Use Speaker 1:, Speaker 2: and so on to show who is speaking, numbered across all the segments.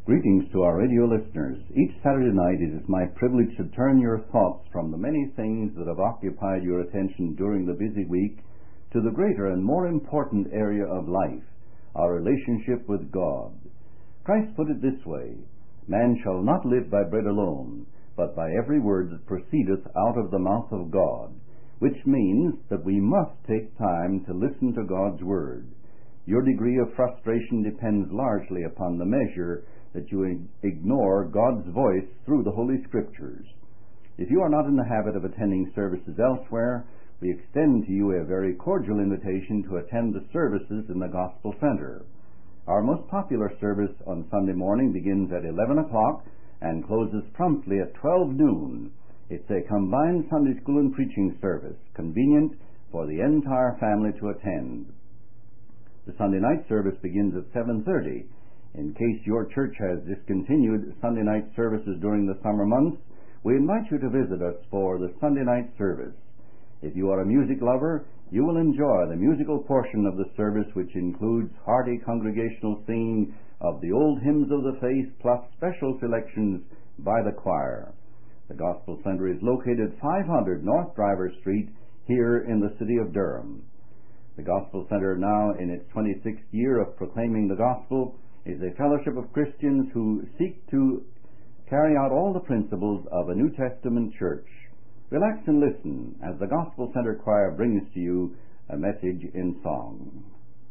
Speaker 1: Greetings to our radio listeners. Each Saturday night it is my privilege to turn your thoughts from the many things that have occupied your attention during the busy week to the greater and more important area of life, our relationship with God. Christ put it this way, "Man shall not live by bread alone, but by every word that proceedeth out of the mouth of God," which means that we must take time to listen to God's Word. Your degree of frustration depends largely upon the measure that you ignore God's voice through the Holy Scriptures. If you are not in the habit of attending services elsewhere, we extend to you a very cordial invitation to attend the services in the Gospel Center. Our most popular service on Sunday morning begins at 11 o'clock and closes promptly at 12 noon. It's a combined Sunday school and preaching service, convenient for the entire family to attend. The Sunday night service begins at 7:30. In case your church has discontinued Sunday night services during the summer months, we invite you to visit us for the Sunday night service. If you are a music lover, you will enjoy the musical portion of the service, which includes hearty congregational singing of the old hymns of the faith, plus special selections by the choir. The Gospel Center is located 500 North Driver Street here in the city of Durham. The Gospel Center, now in its 26th year of proclaiming the gospel, is a fellowship of Christians who seek to carry out all the principles of a New Testament church. Relax and listen as the Gospel Center Choir brings to you a message in song.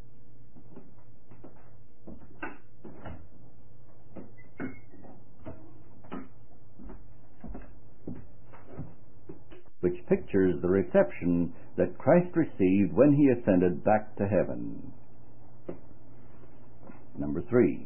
Speaker 1: Which pictures the reception that Christ received when he ascended back to heaven. Number 3.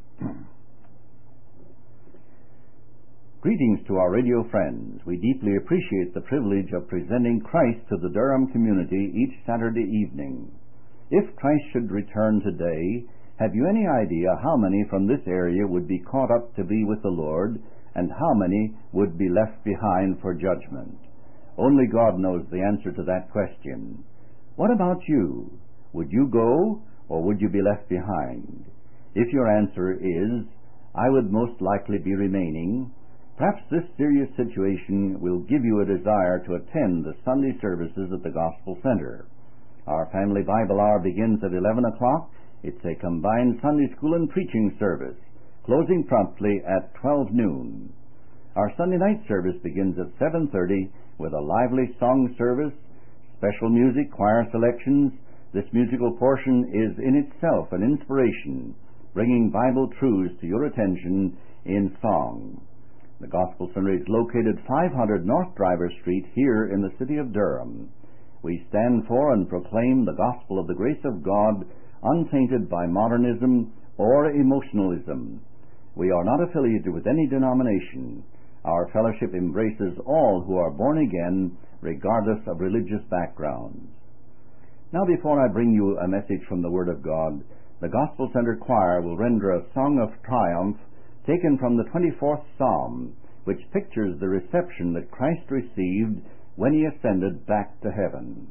Speaker 1: Greetings to our radio friends. We deeply appreciate the privilege of presenting Christ to the Durham community each Saturday evening. If Christ should return today, have you any idea how many from this area would be caught up to be with the Lord, and how many would be left behind for judgment? Only God knows the answer to that question. What about you? Would you go, or would you be left behind? If your answer is, "I would most likely be remaining," perhaps this serious situation will give you a desire to attend the Sunday services at the Gospel Center. Our family Bible hour begins at 11 o'clock. It's a combined Sunday school and preaching service, closing promptly at 12 noon. Our Sunday night service begins at 7:30 with a lively song service, special music, choir selections. This musical portion is in itself an inspiration, bringing Bible truths to your attention in song. The Gospel Center is located 500 North Driver Street here in the city of Durham. We stand for and proclaim the gospel of the grace of God, untainted by modernism or emotionalism. We are not affiliated with any denomination. Our fellowship embraces all who are born again, regardless of religious backgrounds. Now, before I bring you a message from the Word of God, the Gospel Center Choir will render a song of triumph taken from the 24th Psalm, which pictures the reception that Christ received when he ascended back to heaven.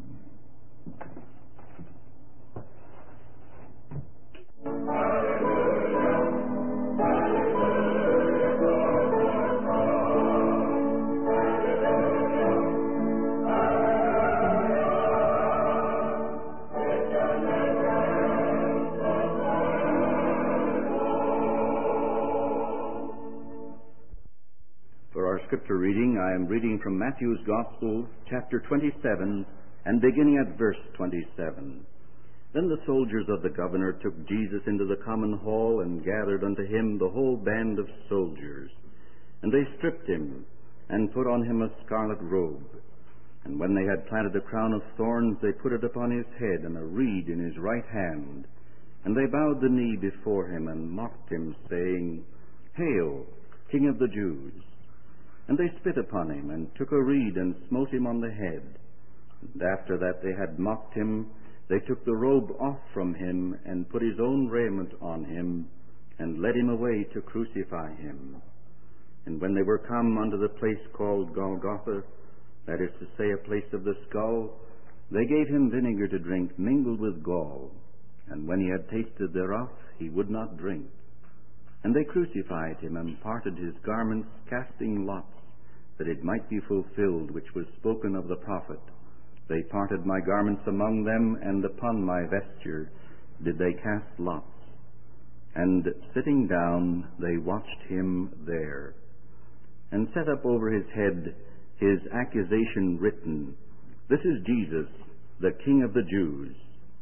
Speaker 1: Scripture reading, I am reading from Matthew's Gospel, chapter 27, and beginning at verse 27. Then the soldiers of the governor took Jesus into the common hall and gathered unto him the whole band of soldiers. And they stripped him and put on him a scarlet robe. And when they had planted a crown of thorns, they put it upon his head and a reed in his right hand. And they bowed the knee before him and mocked him, saying, "Hail, King of the Jews!" And they spit upon him, and took a reed, and smote him on the head. And after that they had mocked him, they took the robe off from him, and put his own raiment on him, and led him away to crucify him. And when they were come unto the place called Golgotha, that is to say, a place of the skull, they gave him vinegar to drink, mingled with gall. And when he had tasted thereof, he would not drink. And they crucified him, and parted his garments, casting lots, that it might be fulfilled which was spoken of the prophet. They parted my garments among them, and upon my vesture did they cast lots. And sitting down, they watched him there, and set up over his head his accusation written, This is Jesus, the King of the Jews.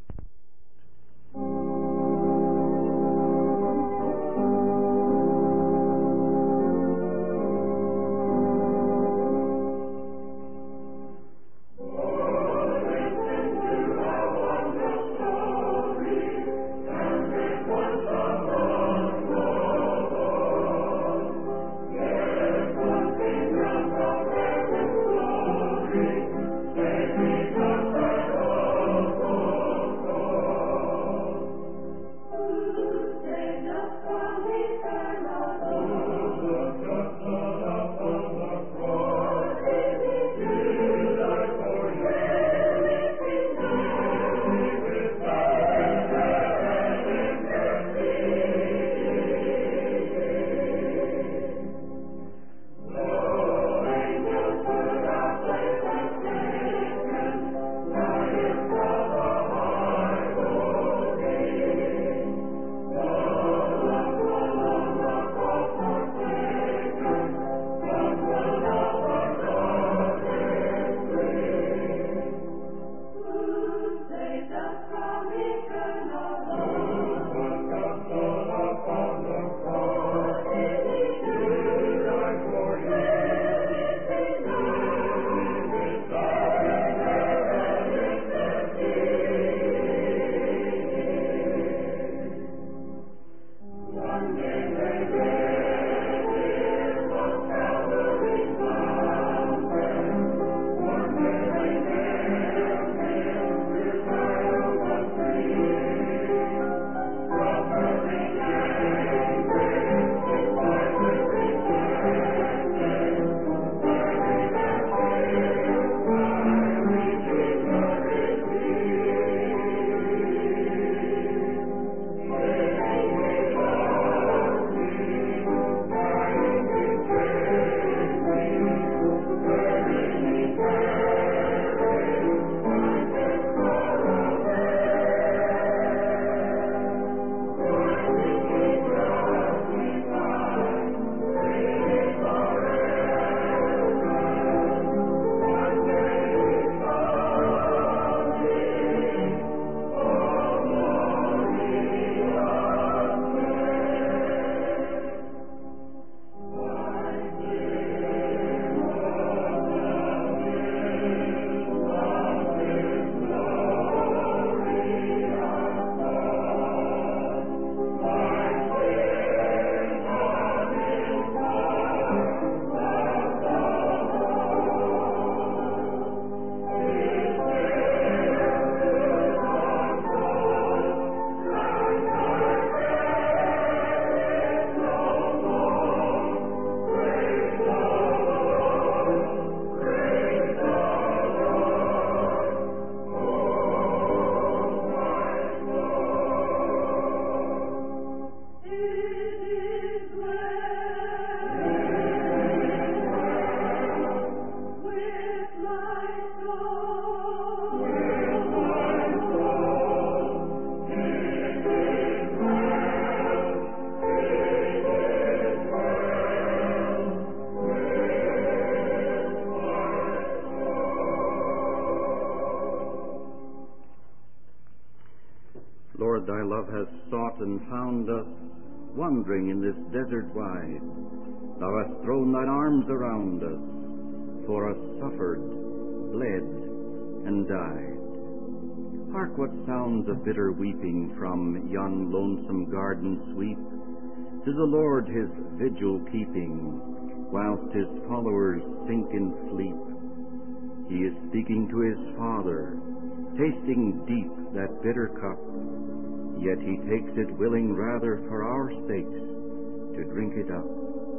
Speaker 2: Lord, thy love has sought and found us, wandering in this desert wide. Thou hast thrown thine arms around us, for us suffered, bled, and died. Hark what sounds of bitter weeping from yon lonesome garden sweep. 'Tis the Lord his vigil keeping, whilst his followers sink in sleep. He is speaking to his Father, tasting deep that bitter cup, yet he takes it willing rather for our sakes to drink it up.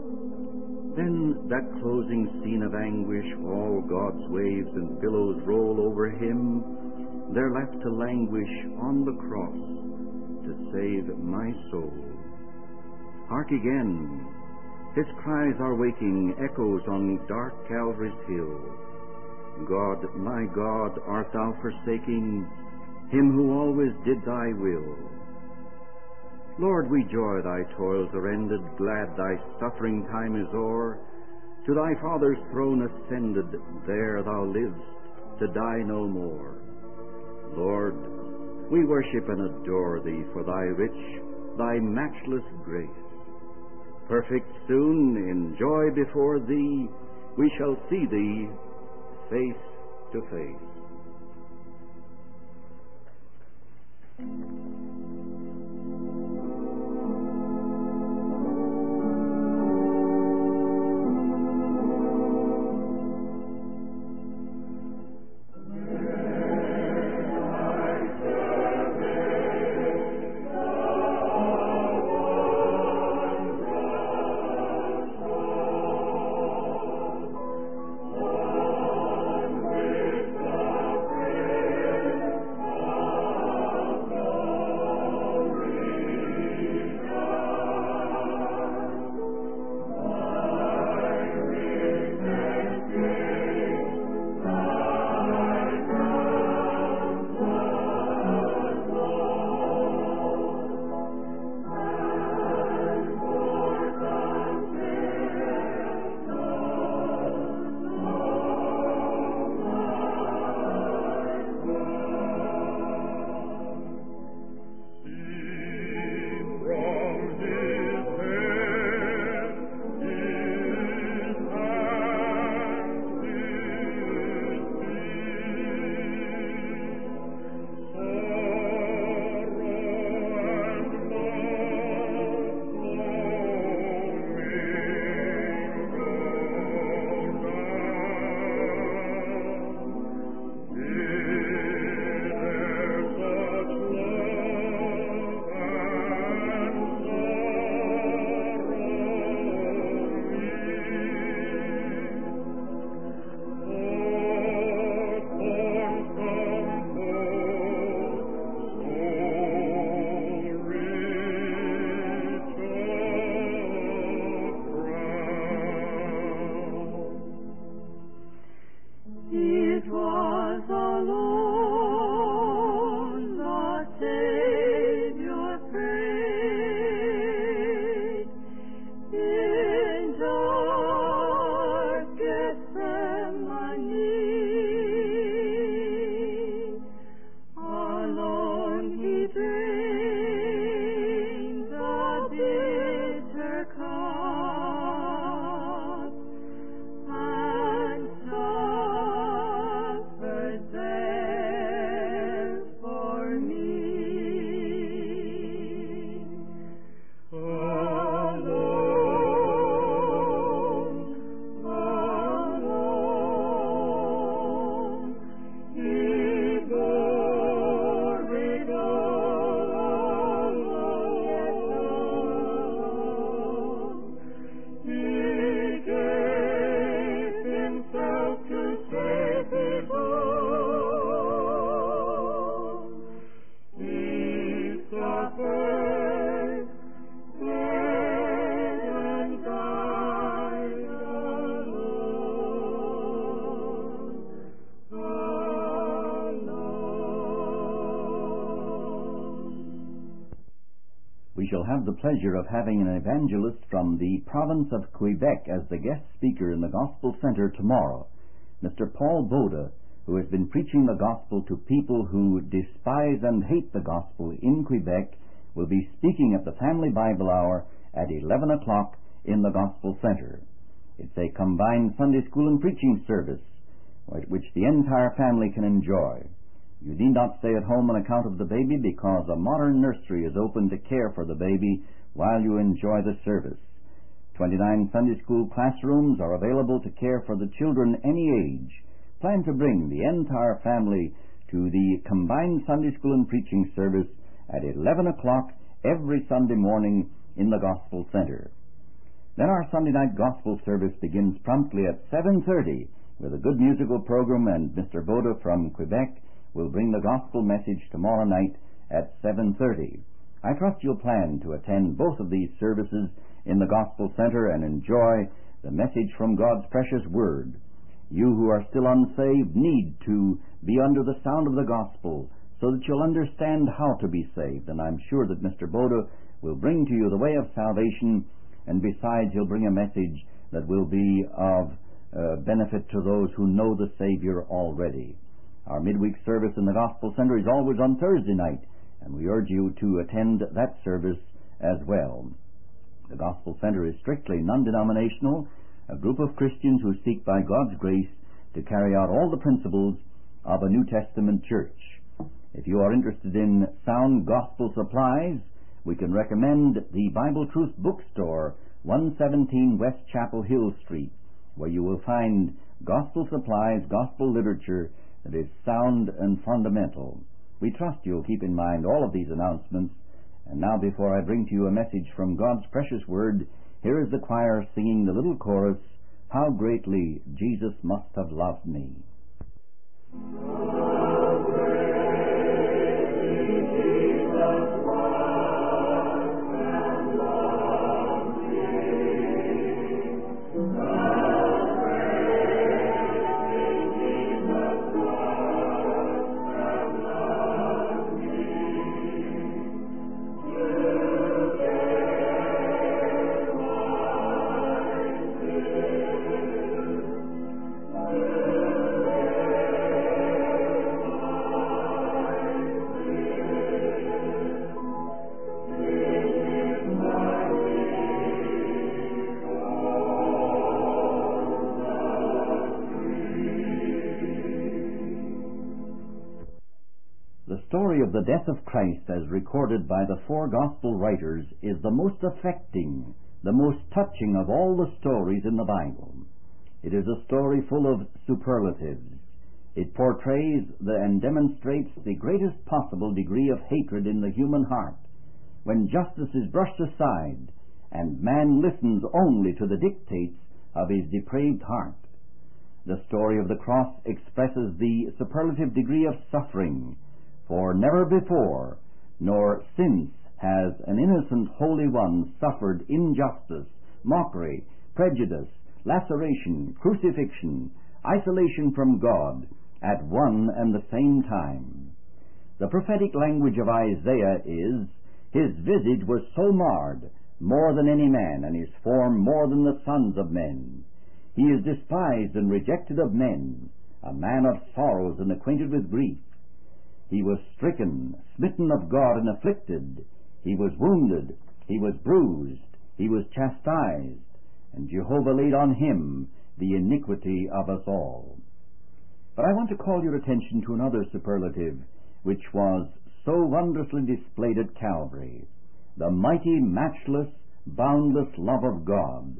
Speaker 2: Then that closing scene of anguish, all God's waves and billows roll over him, they're left to languish on the cross to save my soul. Hark again! His cries are waking echoes on dark Calvary's hill. God, my God, art thou forsaking him who always did thy will? Lord, we joy thy toils are ended, glad thy suffering time is o'er. To thy Father's throne ascended, there thou livest, to die no more. Lord, we worship and adore thee for thy rich, thy matchless grace. Perfect soon, in joy before thee, we shall see thee face to face.
Speaker 1: We shall have the pleasure of having an evangelist from the province of Quebec as the guest speaker in the Gospel Center tomorrow, Mr. Paul Boda, who has been preaching the gospel to people who despise and hate the gospel in Quebec, will be speaking at the Family Bible Hour at 11 o'clock in the Gospel Center. It's a combined Sunday school and preaching service, which the entire family can enjoy. You need not stay at home on account of the baby, because a modern nursery is open to care for the baby while you enjoy the service. 29 Sunday school classrooms are available to care for the children any age. Plan to bring the entire family to the combined Sunday school and preaching service at 11 o'clock every Sunday morning in the Gospel Center. Then our Sunday night gospel service begins promptly at 7:30 with a good musical program, and Mr. Boda from Quebec will bring the gospel message tomorrow night at 7:30. I trust you'll plan to attend both of these services in the Gospel Center and enjoy the message from God's precious Word. You who are still unsaved need to be under the sound of the gospel so that you'll understand how to be saved. And I'm sure that Mr. Boda will bring to you the way of salvation, and besides, he'll bring a message that will be of benefit to those who know the Savior already. Our midweek service in the Gospel Center is always on Thursday night, and we urge you to attend that service as well. The Gospel Center is strictly non-denominational, a group of Christians who seek by God's grace to carry out all the principles of a New Testament church. If you are interested in sound gospel supplies, we can recommend the Bible Truth Bookstore, 117 West Chapel Hill Street, where you will find gospel supplies, gospel literature that is sound and fundamental. We trust you'll keep in mind all of these announcements. And now, before I bring to you a message from God's precious Word, here is the choir singing the little chorus, "How Greatly Jesus Must Have Loved Me." How greatly Jesus must have loved me. How greatly Jesus must have loved me. The story of the death of Christ, as recorded by the four gospel writers, is the most affecting, the most touching of all the stories in the Bible. It is a story full of superlatives. It portrays and demonstrates the greatest possible degree of hatred in the human heart, when justice is brushed aside and man listens only to the dictates of his depraved heart. The story of the cross expresses the superlative degree of suffering, for never before nor since has an innocent Holy One suffered injustice, mockery, prejudice, laceration, crucifixion, isolation from God at one and the same time. The prophetic language of Isaiah is, "His visage was so marred, more than any man, and his form more than the sons of men. He is despised and rejected of men, a man of sorrows and acquainted with grief. He was stricken, smitten of God, and afflicted. He was wounded, he was bruised, he was chastised, and Jehovah laid on him the iniquity of us all." But I want to call your attention to another superlative which was so wondrously displayed at Calvary: the mighty, matchless, boundless love of God.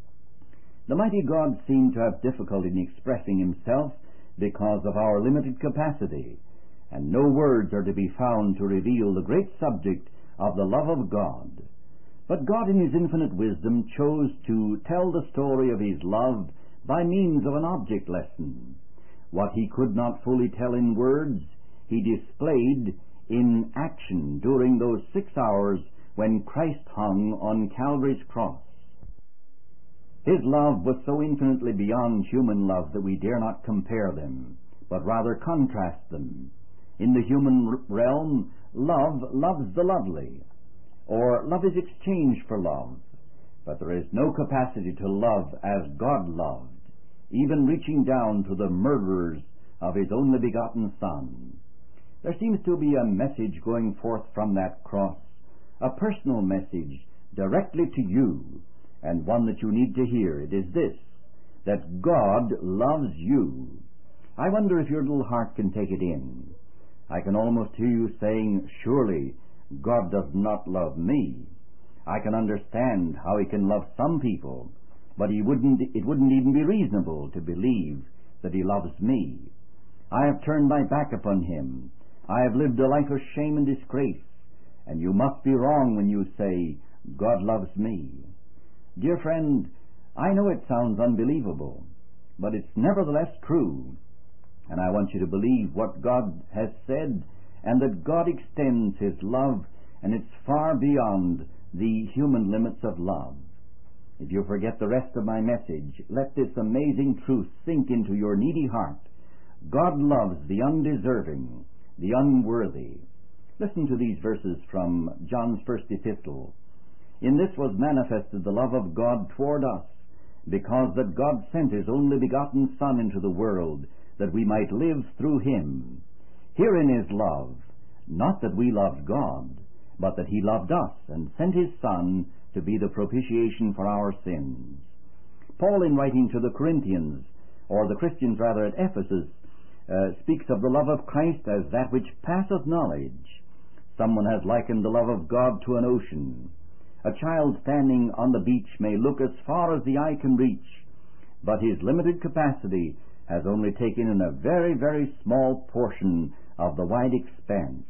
Speaker 1: The mighty God seemed to have difficulty in expressing himself because of our limited capacity, and no words are to be found to reveal the great subject of the love of God. But God, in his infinite wisdom, chose to tell the story of his love by means of an object lesson. What he could not fully tell in words, he displayed in action during those 6 hours when Christ hung on Calvary's cross. His love was so infinitely beyond human love that we dare not compare them, but rather contrast them. In the human realm, love loves the lovely, or love is exchanged for love. But there is no capacity to love as God loved, even reaching down to the murderers of his only begotten Son. There seems to be a message going forth from that cross, a personal message directly to you, and one that you need to hear. It is this, that God loves you. I wonder if your little heart can take it in. I can almost hear you saying, "Surely God does not love me." I can understand how he can love some people, but it wouldn't even be reasonable to believe that he loves me. I have turned my back upon him. I have lived a life of shame and disgrace, and you must be wrong when you say, "God loves me." Dear friend, I know it sounds unbelievable, but it's nevertheless true. And I want you to believe what God has said, and that God extends his love
Speaker 3: and it's far beyond the human limits of love. If you forget the rest of my message, let this amazing truth sink into your needy heart. God loves the undeserving, the unworthy. Listen to these verses from John's first epistle. In this was manifested the love of God toward us, because that God sent His only begotten Son into the world, that we might live through Him. Herein is love, not that we loved God, but that He loved us, and sent His Son to be the propitiation for our sins. Paul, in writing to the Corinthians, or the Christians rather at Ephesus, speaks of the love of Christ as that which passeth knowledge. Someone has likened the love of God to an ocean. A child standing on the beach may look as far as the eye can reach, but his limited capacity has only taken in a very, very small portion of the wide expanse.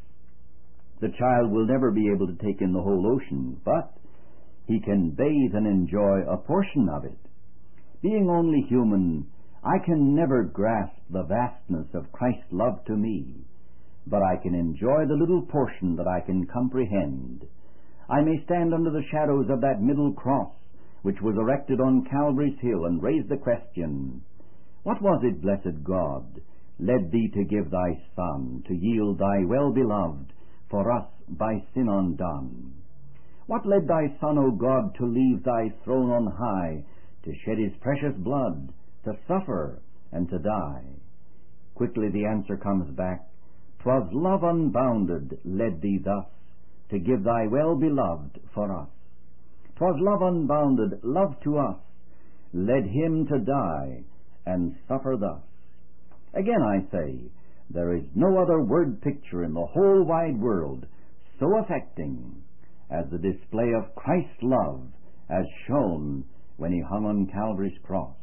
Speaker 3: The child will never be able to take in the whole ocean, but he can bathe and enjoy a portion of it. Being only human, I can never grasp the vastness of Christ's love to me, but I can enjoy the little portion that I can comprehend. I may stand under the shadows of that middle cross which was erected on Calvary's hill and raise the question, what was it, blessed God, led Thee to give Thy Son, to yield Thy well-beloved for us by sin undone? What led Thy Son, O God, to leave Thy throne on high, to shed His precious blood, to suffer and to die? Quickly the answer comes back, 'Twas love unbounded led Thee thus, to give Thy well-beloved for us. 'Twas love unbounded, love to us, led Him to die and suffer thus. Again I say, there is no other word picture in the whole wide world so affecting as the display of Christ's love as shown when He hung on Calvary's cross.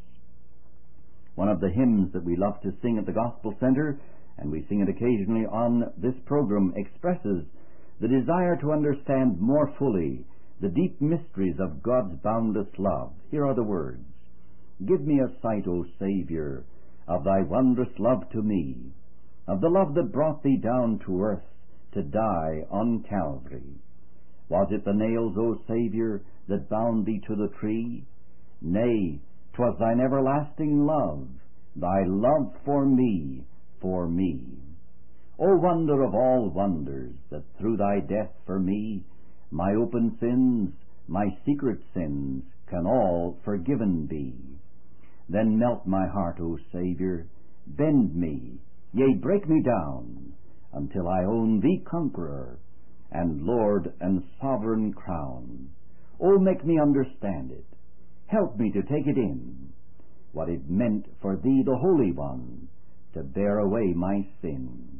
Speaker 3: One of the hymns that we love to sing at the Gospel Center, and we sing it occasionally on this program, expresses the desire to understand more fully the deep mysteries of God's boundless love. Here are the words, Give me a sight, O Savior, of Thy wondrous love to me, of the love that brought Thee down to earth to die on Calvary. Was it the nails, O Savior, that bound Thee to the tree? Nay, 'twas Thine everlasting love, Thy love for me, for me. O wonder of all wonders, that through Thy death for me, my open sins, my secret sins, can all forgiven be. Then melt my heart, O Savior, bend me, yea, break me down, until I own Thee conqueror, and Lord and sovereign crown. O make me understand it, help me to take it in, what it meant for Thee, the Holy One, to bear away my sin.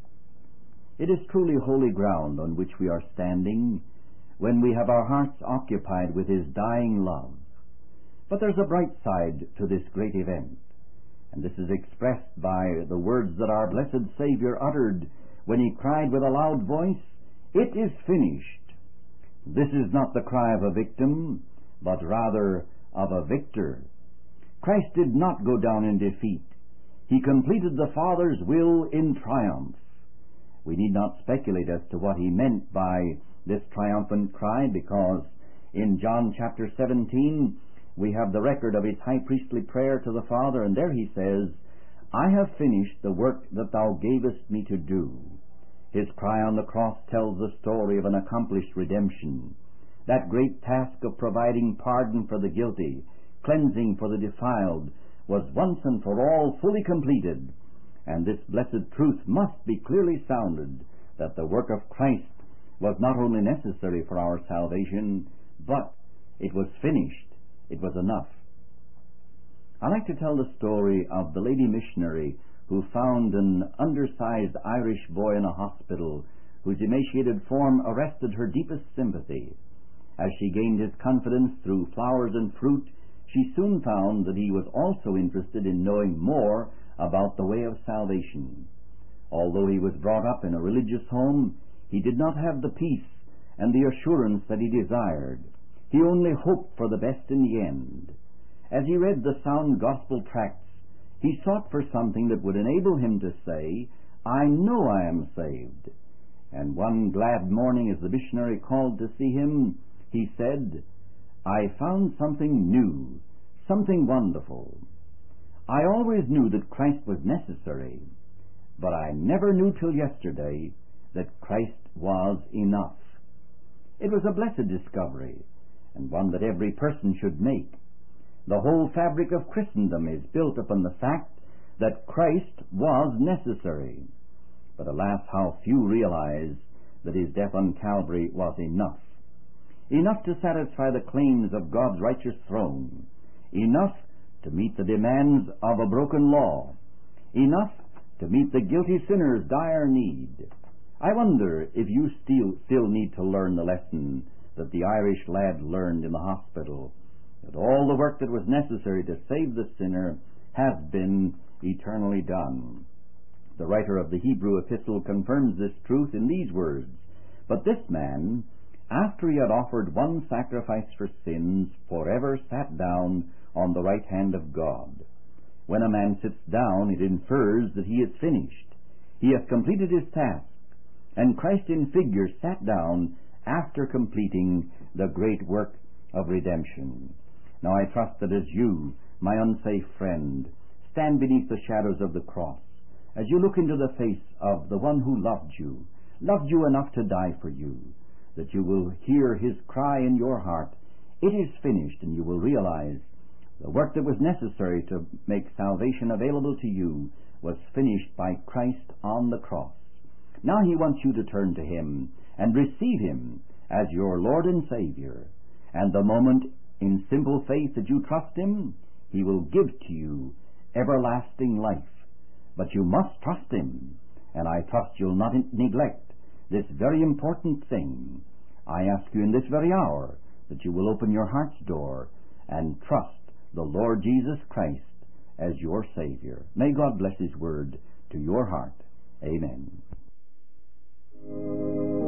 Speaker 3: It is truly holy ground on which we are standing when we have our hearts occupied with His dying love. But there's a bright side to this great event, and this is expressed by the words that our blessed Savior uttered when He cried with a loud voice, It is finished. This is not the cry of a victim, but rather of a victor. Christ did not go down in defeat. He completed the Father's will in triumph. We need not speculate as to what He meant by this triumphant cry, because in John chapter 17 we have the record of His high priestly prayer to the Father, and there He says, I have finished the work that Thou gavest me to do. His cry on the cross tells the story of an accomplished redemption. That great task of providing pardon for the guilty, cleansing for the defiled, was once and for all fully completed, and this blessed truth must be clearly sounded, that the work of Christ was not only necessary for our salvation, but it was finished. It was enough. I like to tell the story of the lady missionary who found an undersized Irish boy in a hospital whose emaciated form arrested her deepest sympathy. As she gained his confidence through flowers and fruit, she soon found that he was also interested in knowing more about the way of salvation. Although he was brought up in a religious home, he did not have the peace and the assurance that he desired. He only hoped for the best in the end. As he read the sound gospel tracts, he sought for something that would enable him to say, I know I am saved. And one glad morning, as the missionary called to see him, he said, "I found something new, something wonderful. I always knew that Christ was necessary, but I never knew till yesterday that Christ was enough." It was a blessed discovery, and one that every person should make. The whole fabric of Christendom is built upon the fact that Christ was necessary. But alas, how few realize that his death on Calvary was enough. Enough to satisfy the claims of God's righteous throne. Enough to meet the demands of a broken law. Enough to meet the guilty sinner's dire need. I wonder if you still need to learn the lesson that the Irish lad learned in the hospital, that all the work that was necessary to save the sinner has been eternally done. The writer of the Hebrew epistle confirms this truth in these words, "But this man, after he had offered one sacrifice for sins, forever sat down on the right hand of God." When a man sits down, it infers that he is finished. He has completed his task. And Christ in figure sat down after completing the great work of redemption. Now I trust that as you, my unsafe friend, stand beneath the shadows of the cross, as you look into the face of the one who loved you enough to die for you, that you will hear his cry in your heart, "It is finished," and you will realize the work that was necessary to make salvation available to you was finished by Christ on the cross. Now he wants you to turn to him and receive him as your Lord and Savior. And the moment in simple faith that you trust him, he will give to you everlasting life. But you must trust him, and I trust you'll not neglect this very important thing. I ask you in this very hour that you will open your heart's door and trust the Lord Jesus Christ as your Savior. May God bless his word to your heart. Amen.